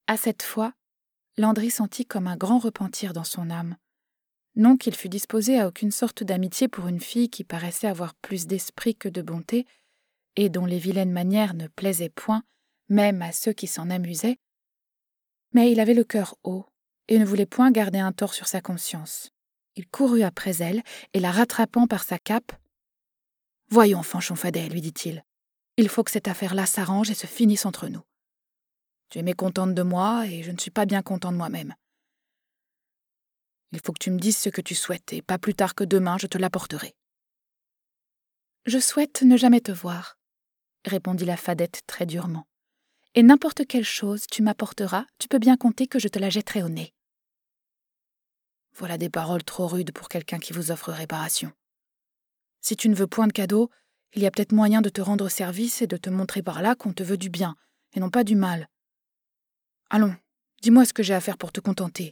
À cette fois, Landry sentit comme un grand repentir dans son âme. Non qu'il fût disposé à aucune sorte d'amitié pour une fille qui paraissait avoir plus d'esprit que de bonté, et dont les vilaines manières ne plaisaient point, même à ceux qui s'en amusaient, mais il avait le cœur haut, et ne voulait point garder un tort sur sa conscience. Il courut après elle, et la rattrapant par sa cape, « Voyons, Fanchon Fadet, lui dit-il, il faut que cette affaire-là s'arrange et se finisse entre nous. Tu es mécontente de moi, et je ne suis pas bien content de moi-même. Il faut que tu me dises ce que tu souhaites, et pas plus tard que demain, je te l'apporterai. » « Je souhaite ne jamais te voir, » répondit la Fadette très durement. « Et n'importe quelle chose tu m'apporteras, tu peux bien compter que je te la jetterai au nez. » Voilà des paroles trop rudes pour quelqu'un qui vous offre réparation. Si tu ne veux point de cadeau, il y a peut-être moyen de te rendre service et de te montrer par là qu'on te veut du bien, et non pas du mal. Allons, dis-moi ce que j'ai à faire pour te contenter.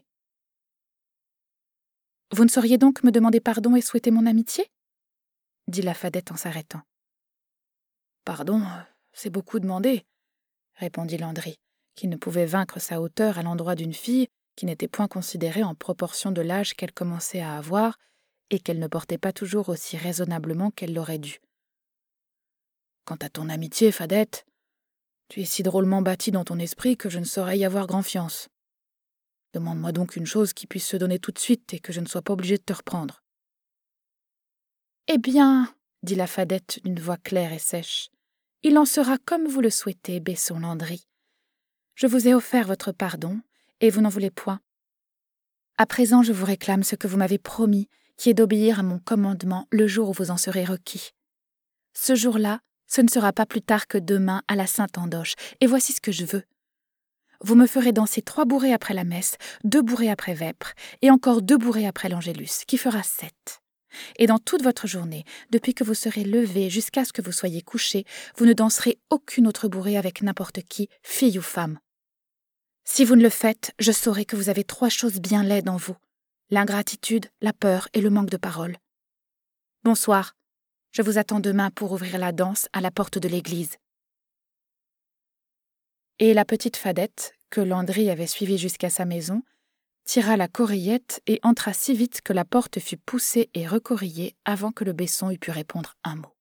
Vous ne sauriez donc me demander pardon et souhaiter mon amitié ? Dit la Fadette en s'arrêtant. Pardon, c'est beaucoup demandé, répondit Landry, qui ne pouvait vaincre sa hauteur à l'endroit d'une fille qui n'était point considérée en proportion de l'âge qu'elle commençait à avoir et qu'elle ne portait pas toujours aussi raisonnablement qu'elle l'aurait dû. Quant à ton amitié, Fadette, tu es si drôlement bâtie dans ton esprit que je ne saurais y avoir grand fiance. Demande-moi donc une chose qui puisse se donner tout de suite et que je ne sois pas obligée de te reprendre. Eh bien, dit la Fadette d'une voix claire et sèche, il en sera comme vous le souhaitez, Besson Landry. Je vous ai offert votre pardon, et vous n'en voulez point. À présent, je vous réclame ce que vous m'avez promis, qui est d'obéir à mon commandement le jour où vous en serez requis. Ce jour-là, ce ne sera pas plus tard que demain à la Sainte-Andoche, et voici ce que je veux. Vous me ferez danser 3 bourrées après la messe, 2 bourrées après vêpres, et encore 2 bourrées après l'Angélus, qui fera 7. Et dans toute votre journée, depuis que vous serez levé jusqu'à ce que vous soyez couché, vous ne danserez aucune autre bourrée avec n'importe qui, fille ou femme. Si vous ne le faites, je saurai que vous avez 3 choses bien laides en vous, l'ingratitude, la peur et le manque de parole. Bonsoir, je vous attends demain pour ouvrir la danse à la porte de l'église. Et la petite Fadette, que Landry avait suivie jusqu'à sa maison, tira la corillette et entra si vite que la porte fut poussée et recorillée avant que le Besson eût pu répondre un mot.